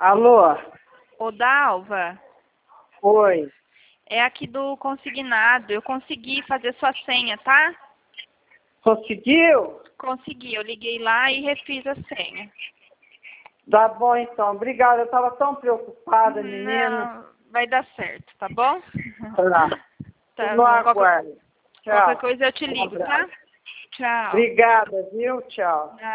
Alô? Ô, Dalva, Oi. é aqui do consignado. Eu consegui fazer sua senha, tá? Conseguiu? Consegui. Eu liguei lá e refiz a senha. Tá bom, então. Obrigada. Eu estava tão preocupada, menina. Não, vai dar certo, tá bom? Tá. Tá No bom. aguardo. Qualquer Tchau. coisa eu te Um ligo, tá? abraço. Tchau. Obrigada, viu? Tchau.